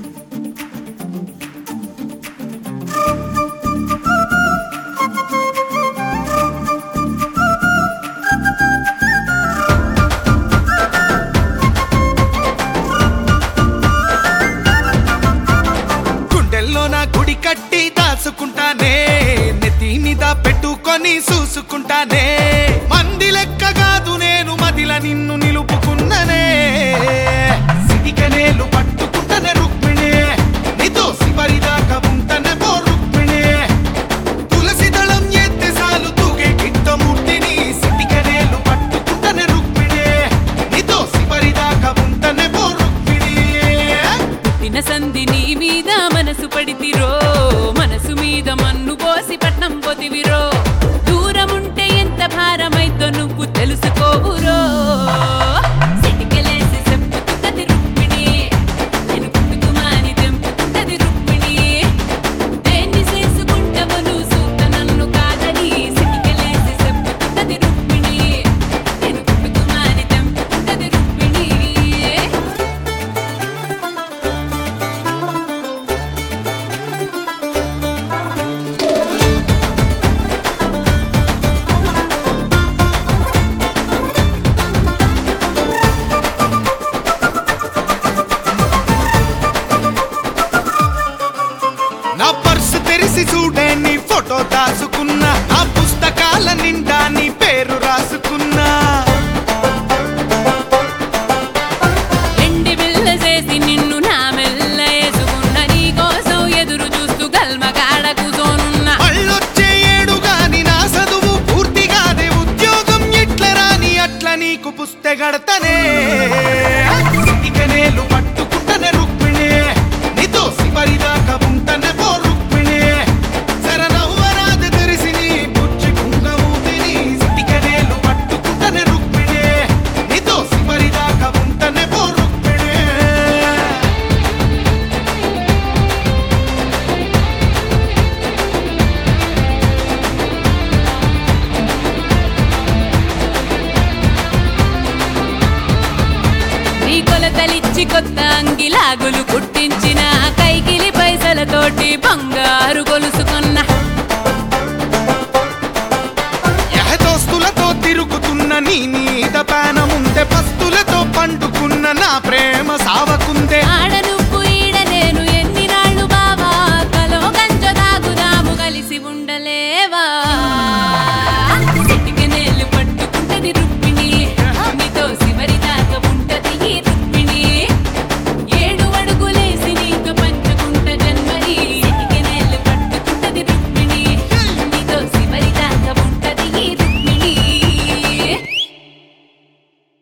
గుడి కట్టి దాసుకుంటానే నెత్తి మీద పెట్టుకొని చూసుకుంటానే మంది లెక్క కాదు నేను మదిల నిన్ను నిలుపుకున్ననే సిటికనేలు పట్టుకుంటనే రుక్మిణి నీతో శివరిదాకా ఉంటనే పో రుక్మిణి తులసి దళం ఎత్తే సాలు తూగే గిట్టమూర్తిని సిటికనేలు పట్టుకుంటనే రుక్మిణి నీతో శివరిదాకా ఉంటనే పో రుక్మిణి పుట్టిన సంధి నీ మీద మనసు పడితిరో మనసు మీద మన్ను పోసి పట్నం పొదివిరో దూరముంటే ఎంత భారమైతో నువ్వు తెలుసుకోవురో సిటికెలేసి చెప్పుతుంటది రుక్మిణి నేను పుట్టుకుమాని తెంపుతుంటది రుక్మిణి దేన్ని చేసుకుంటావు నువ్వు సూత నన్ను కాదని సిటికెలేసి చెప్పుతుంటది రుక్మిణి నేను పుట్టుకుమాని తెంపుతుంటది రుక్మిణి నా పర్సు తెరిసి చూడే నీ ఫోటో దాసుకున్నా నా పుస్తకాల నిండా నీ పేరు రాసుకున్నా ఎండి బిల్ల చేసి నిన్ను నా మెల్ల వేసుకున్న నీ కోసం ఎదురు చూస్తూ గల్మగాడ కూసోనున్నా మళ్ళొచ్చే ఏడు గాని నా చదువు పూర్తిగానే ఉద్యోగం ఎట్ల రాని అట్లా నీకు పుస్తగడతనే సిటికనేలు పట్టుకుంటనే రుక్మిణి నీతో శివరిదాకా ఉంటనే పో రుక్మిణి శరణవ్వరాది తెరిసి నీ బుజ్జి కుంగమూతిని సిటికనేలు పట్టుకుంటనే రుక్మిణి నీతో శివరిదాకా ఉంటనే పో రుక్మిణి నీ కొలతలిచ్చి కొత్త అంగిలాగులు కుట్టించిన కైకిలి పైసలతోటి బంగారు గొలుసుకున్నా దోస్తులతో తిరుగుతున్న నీ మీద పానముందే పస్తులతో పండుకున్న నా ప్రేమ సావ